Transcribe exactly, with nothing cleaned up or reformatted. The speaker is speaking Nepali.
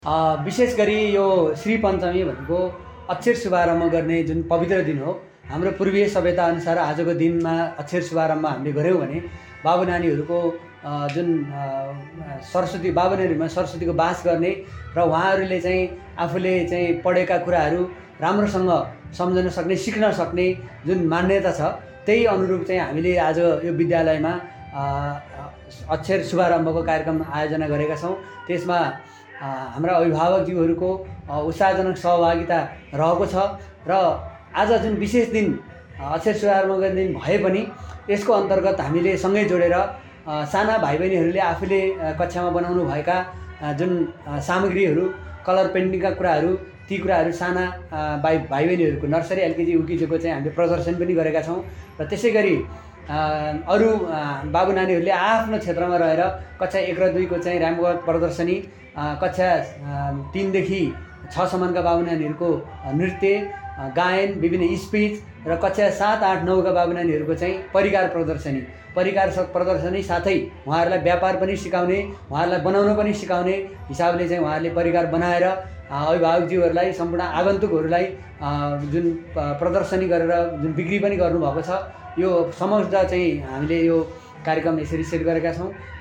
अ, विशेष गरी यो श्री पञ्चमी भनेको अक्षर शुभारम्भ गर्ने जुन पवित्र दिन हो। हाम्रो पूर्वीय सभ्यता अनुसार आजको दिनमा अक्षर शुभारम्भ हामीले गऱ्यौँ भने बाबु नानीहरूको अ, जुन अ, सरस्वती बाबु नानीहरूमा सरस्वतीको बास गर्ने र उहाँहरूले चाहिँ आफूले चाहिँ पढेका कुराहरू राम्रोसँग सम्झन सक्ने, सिक्न सक्ने जुन मान्यता छ, त्यही अनुरूप चाहिँ हामीले आज यो विद्यालयमा अ, अक्षर शुभारम्भको कार्यक्रम आयोजना गरेका छौँ। त्यसमा अ, हाम्रा अभिभावकज्यूहरूको अ, उत्साहजनक सहभागिता रहेको छ र आज जुन विशेष दिन अ, अक्षर शुभारम्भ गर्ने दिन भए पनि यसको अन्तर्गत हामीले सँगै जोडेर अ, साना भाइ बहिनीहरूले आफूले अ, कक्षामा बनाउनु भएका अ, जुन अ, सामग्रीहरू, कलर पेन्टिङका कुराहरू, ती कुराहरू साना अ, भाइ भाइ बहिनीहरूको नर्सरी, एलकेजी, युकेजीको चाहिँ हामीले प्रदर्शन पनि गरेका छौँ। र त्यसै गरी अ, अरू अ, बाबु नानीहरूले आफ्नो क्षेत्रमा रहेर कक्षा एक र दुईको चाहिँ र्याम्पवक प्रदर्शनी, अ, कक्षा अ, तिनदेखि छसम्मका बाबु नानीहरूको नृत्य, अ, गायन, विभिन्न स्पिच र कक्षा सात आठ नौका बाबु नानीहरूको चाहिँ परिकार प्रदर्शनी परिकार प्रदर्शनी साथै उहाँहरूलाई व्यापार पनि सिकाउने, उहाँहरूलाई बनाउन पनि सिकाउने हिसाबले चाहिँ उहाँहरूले परिकार बनाएर अ, अभिभावकज्यूहरूलाई, सम्पूर्ण आगन्तुकहरूलाई अ, जुन प प्रदर्शनी गरेर जुन बिक्री पनि गर्नुभएको छ, यो समग्र चाहिँ हामीले यो कार्यक्रम यसरी सेट गरेका छौँ।